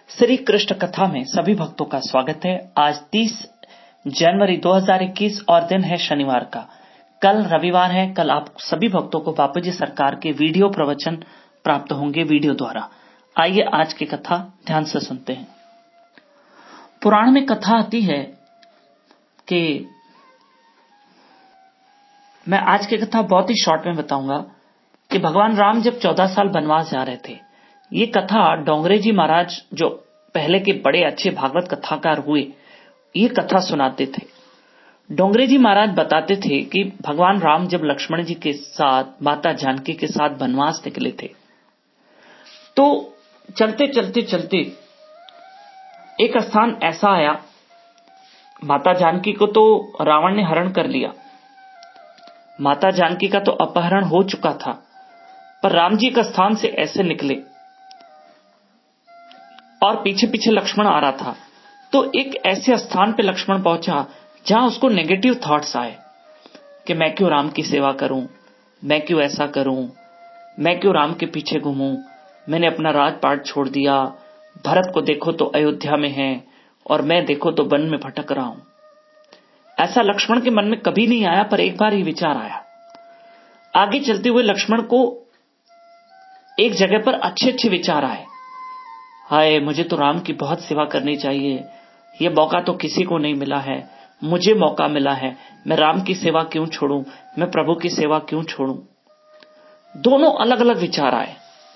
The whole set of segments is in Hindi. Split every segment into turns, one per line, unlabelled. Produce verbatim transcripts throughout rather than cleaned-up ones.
श्री कृष्ण कथा में सभी भक्तों का स्वागत है। आज तीस जनवरी दो हज़ार इक्कीस और दिन है शनिवार का। कल रविवार है। कल आप सभी भक्तों को बापू जी सरकार के वीडियो प्रवचन प्राप्त होंगे वीडियो द्वारा। आइए आज की कथा ध्यान से सुनते हैं। पुराण में कथा आती है कि मैं आज की कथा बहुत ही शॉर्ट में बताऊंगा कि भगवान राम जब चौदह साल वनवास जा रहे थे, ये कथा डोंगरे जी महाराज जो पहले के बड़े अच्छे भागवत कथाकार हुए, ये कथा सुनाते थे। डोंगरे जी महाराज बताते थे कि भगवान राम जब लक्ष्मण जी के साथ माता जानकी के साथ वनवास निकले थे, तो चलते चलते चलते एक स्थान ऐसा आया, माता जानकी को तो रावण ने हरण कर लिया, माता जानकी का तो अपहरण हो चुका था, पर राम जी का स्थान से ऐसे निकले और पीछे पीछे लक्ष्मण आ रहा था। तो एक ऐसे स्थान पे लक्ष्मण पहुंचा जहां उसको नेगेटिव थॉट्स आए कि मैं क्यों राम की सेवा करूं, मैं क्यों ऐसा करूं, मैं क्यों राम के पीछे घूमूं, मैंने अपना राजपाट छोड़ दिया, भरत को देखो तो अयोध्या में है और मैं देखो तो वन में भटक रहा हूं। ऐसा लक्ष्मण के मन में कभी नहीं आया, पर एक बार ये विचार आया। आगे चलते हुए लक्ष्मण को एक जगह पर अच्छे अच्छे विचार आए। हाय, मुझे तो राम की बहुत सेवा करनी चाहिए, ये मौका तो किसी को नहीं मिला है, मुझे मौका मिला है, मैं राम की सेवा क्यों छोड़ूं, मैं प्रभु की सेवा क्यों छोड़ूं। दोनों अलग अलग विचार आए।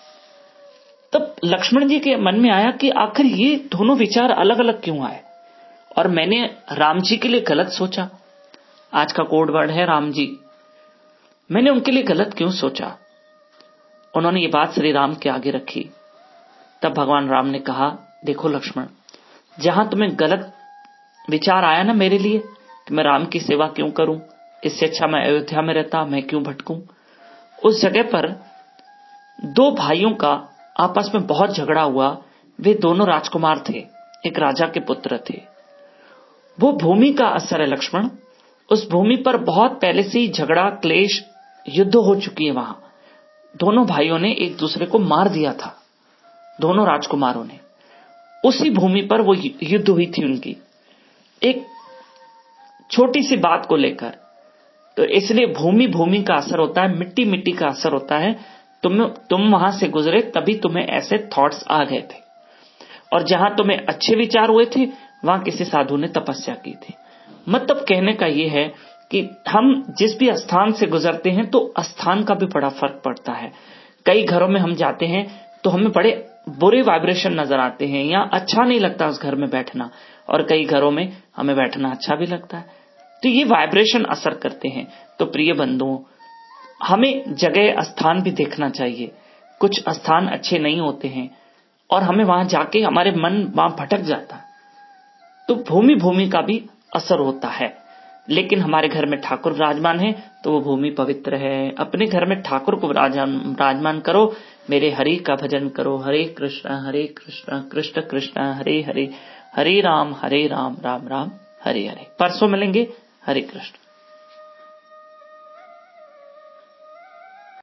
तब लक्ष्मण जी के मन में आया कि आखिर ये दोनों विचार अलग अलग क्यों आए, और मैंने राम जी के लिए गलत सोचा। आज का कोड वर्ड है राम जी। मैंने उनके लिए गलत क्यों सोचा। उन्होंने ये बात श्री राम के आगे रखी। तब भगवान राम ने कहा, देखो लक्ष्मण, जहां तुम्हें गलत विचार आया ना मेरे लिए कि मैं राम की सेवा क्यों करूं, इससे अच्छा मैं अयोध्या में रहता, मैं क्यों भटकूं। उस जगह पर दो भाइयों का आपस में बहुत झगड़ा हुआ। वे दोनों राजकुमार थे, एक राजा के पुत्र थे। वो भूमि का असर है लक्ष्मण। उस भूमि पर बहुत पहले से ही झगड़ा, क्लेश, युद्ध हो चुकी है। वहां दोनों भाइयों ने एक दूसरे को मार दिया था, दोनों राजकुमारों ने। उसी भूमि पर वो युद्ध हुई थी उनकी, एक छोटी सी बात को लेकर। तो इसलिए भूमि भूमि का असर होता है, मिट्टी मिट्टी का असर होता है। तुम तुम वहां से गुजरे तभी तुम्हें ऐसे थॉट्स आ गए थे, और जहां तुम्हें अच्छे विचार हुए थे वहां किसी साधु ने तपस्या की थी। मतलब कहने का यह है कि हम जिस भी स्थान से गुजरते हैं तो स्थान का भी बड़ा फर्क पड़ता है। कई घरों में हम जाते हैं तो हमें बड़े बुरे वाइब्रेशन नजर आते हैं, या अच्छा नहीं लगता उस घर में बैठना, और कई घरों में हमें बैठना अच्छा भी लगता है। तो ये वाइब्रेशन असर करते हैं। तो प्रिय बंधुओं, हमें जगह स्थान भी देखना चाहिए। कुछ स्थान अच्छे नहीं होते हैं और हमें वहां जाके हमारे मन वहां भटक जाता है। तो भूमि भूमि का भी असर होता है। लेकिन हमारे घर में ठाकुर विराजमान है तो वो भूमि पवित्र है। अपने घर में ठाकुर को विराजमान करो, मेरे हरि का भजन करो। हरे कृष्णा हरे कृष्णा कृष्ण कृष्णा हरे हरे, हरे राम हरे राम राम राम हरे हरे। परसों मिलेंगे। हरे कृष्ण।